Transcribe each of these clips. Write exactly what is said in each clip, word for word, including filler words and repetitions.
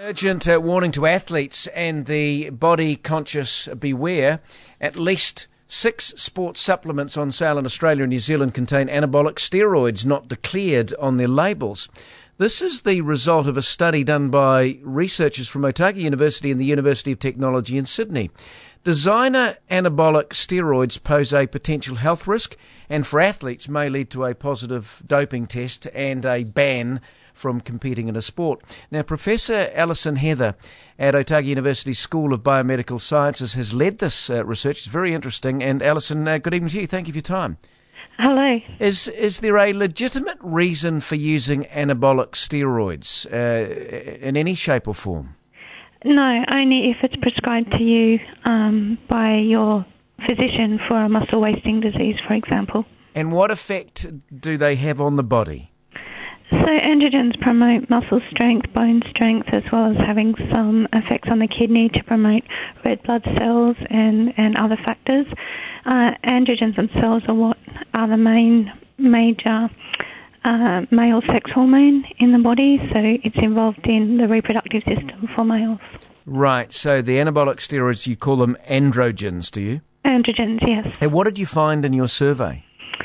urgent uh, warning to athletes and the body conscious beware. At least six sports supplements on sale in Australia and New Zealand contain anabolic steroids not declared on their labels. This is the result of a study done by researchers from Otago University and the University of Technology in Sydney. Designer anabolic steroids pose a potential health risk and for athletes may lead to a positive doping test and a ban from competing in a sport. Now, Professor Alison Heather at Otago University School of Biomedical Sciences has led this uh, research. It's very interesting. And Alison, uh, good evening to you. Thank you for your time. Hello. Is is there a legitimate reason for using anabolic steroids uh, in any shape or form? No, only if it's prescribed to you um, by your physician for a muscle wasting disease, for example. And what effect do they have on the body? So androgens promote muscle strength, bone strength, as well as having some effects on the kidney to promote red blood cells and, and other factors. Uh, androgens themselves are what are the main major uh, male sex hormone in the body, so it's involved in the reproductive system for males. Right, so the anabolic steroids, you call them androgens, do you? Androgens, yes. And what did you find in your survey?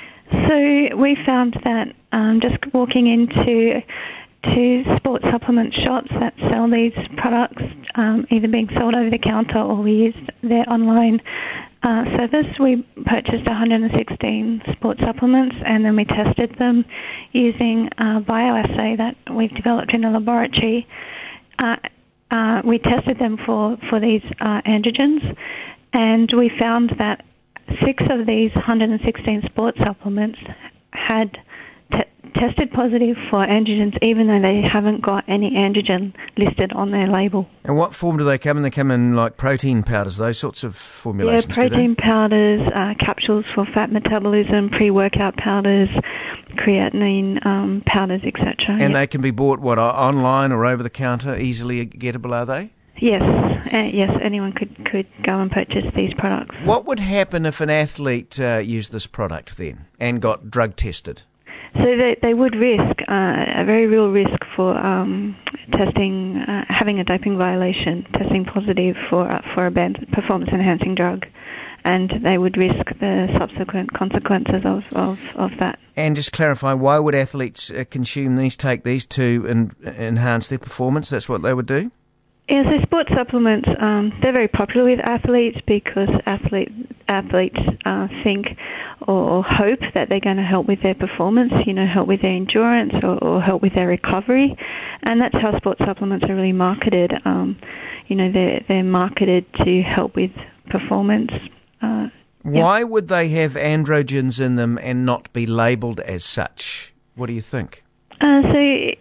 So we found that um, just walking into to sports supplement shops that sell these products, um, either being sold over the counter or we used their online uh, service, we purchased one hundred sixteen sports supplements and then we tested them using a bioassay that we've developed in the laboratory. Uh, uh, we tested them for, for these uh, androgens and we found that six of these one hundred sixteen sports supplements had t- tested positive for androgens, even though they haven't got any androgen listed on their label. And what form do they come in? They come in like protein powders, those sorts of formulations? Yeah, protein powders, uh, capsules for fat metabolism, pre-workout powders, creatinine um, powders, et cetera. And yep. they can be bought, what, online or over the counter, easily gettable, are they? Yes, uh, yes, anyone could, could go and purchase these products. What would happen if an athlete uh, used this product then and got drug tested? So they, they would risk, uh, a very real risk for um, testing, uh, having a doping violation, testing positive for uh, for a banned performance-enhancing drug, and they would risk the subsequent consequences of, of, of that. And just clarify, why would athletes uh, consume these, take these to en- enhance their performance? That's what they would do? Yeah, so sports supplements, um, they're very popular with athletes because athlete, athletes uh, think or, or hope that they're going to help with their performance, you know, help with their endurance or, or help with their recovery. And that's how sports supplements are really marketed. Um, you know, they're, they're marketed to help with performance. Uh, Why yeah. would they have androgens in them and not be labelled as such? What do you think? Uh, so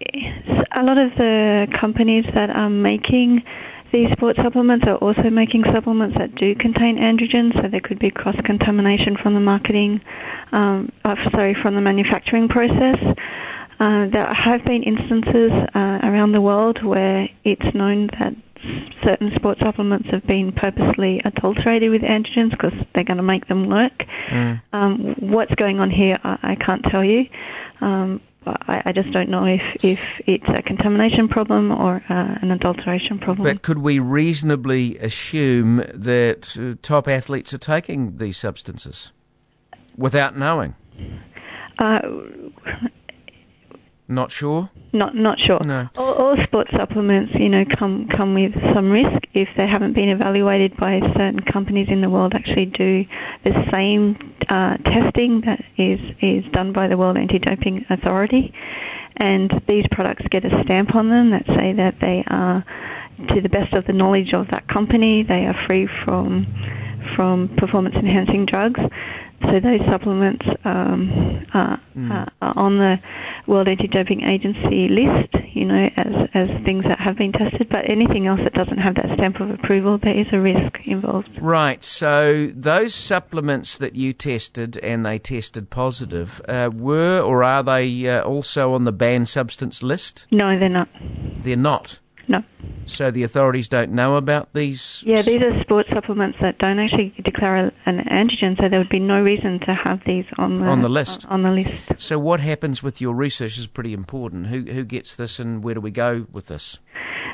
a lot of the companies that are making these sports supplements are also making supplements that do contain androgens, so there could be cross-contamination from the marketing, um, uh, sorry, from the manufacturing process. Uh, there have been instances uh, around the world where it's known that certain sports supplements have been purposely adulterated with androgens because they're going to make them work. Mm. Um, what's going on here, I, I can't tell you. Um, I, I just don't know if, if it's a contamination problem or uh, an adulteration problem. But could we reasonably assume that uh, top athletes are taking these substances without knowing? Uh, Not sure? Not not sure. No. All, all sports supplements, you know, come come with some risk if they haven't been evaluated by certain companies in the world. Actually, do the same uh, testing that is is done by the World Anti-Doping Authority, and these products get a stamp on them that say that they are, to the best of the knowledge of that company, they are free from from performance-enhancing drugs. So those supplements um, are, mm. are on the World Anti-Doping Agency list, you know, as as things that have been tested. But anything else that doesn't have that stamp of approval, there is a risk involved. Right. So those supplements that you tested and they tested positive, uh, were or are they uh, also on the banned substance list? No, they're not. They're not? No. So the authorities don't know about these? Yeah, these are sports supplements that don't actually declare an antigen, so there would be no reason to have these on the, on the list. On the list. So what happens with your research is pretty important. Who who gets this and where do we go with this?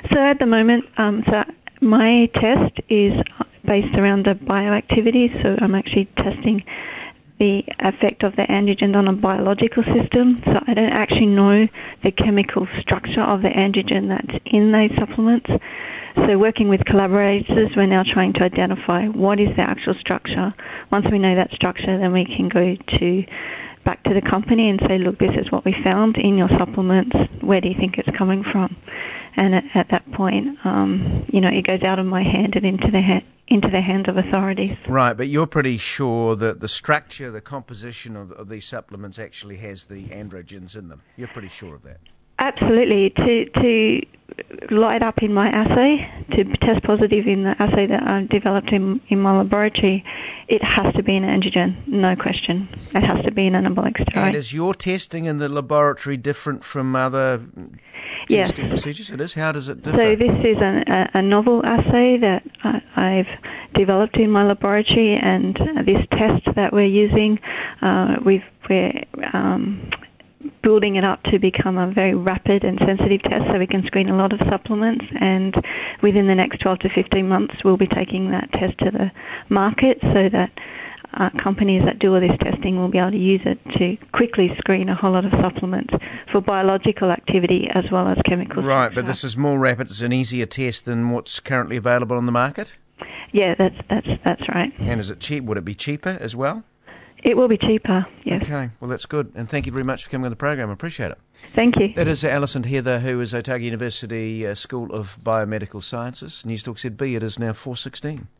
So at the moment, um, so my test is based around the bioactivity, so I'm actually testing the effect of the androgen on a biological system. So I don't actually know the chemical structure of the androgen that's in those supplements. So working with collaborators, we're now trying to identify what is the actual structure. Once we know that structure, then we can go to back to the company and say, look, this is what we found in your supplements. Where do you think it's coming from? And at, at that point, um, you know, it goes out of my hand and into the ha- into the hands of authorities. Right, but you're pretty sure that the structure, the composition of, of these supplements actually has the androgens in them. You're pretty sure of that? Absolutely. To to light up in my assay, to test positive in the assay that I've developed in, in my laboratory, it has to be an androgen, no question. It has to be an anabolic steroid. And is your testing in the laboratory different from other yes. testing procedures? It is? How does it differ? So this is an, a, a novel assay that I, I've developed in my laboratory, and this test that we're using, uh, we've, we're um, building it up to become a very rapid and sensitive test so we can screen a lot of supplements, and within the next twelve to fifteen months we'll be taking that test to the market so that uh, companies that do all this testing will be able to use it to quickly screen a whole lot of supplements for biological activity as well as chemical Right, structure. but this is more rapid, it's an easier test than what's currently available on the market? Yeah, that's that's that's right. And is it cheap? Would it be cheaper as well? It will be cheaper, yes. Okay, well that's good. And thank you very much for coming on the program. I appreciate it. Thank you. That is Alison Heather, who is Otago University uh, School of Biomedical Sciences. Newstalk Z B, it is now four sixteen.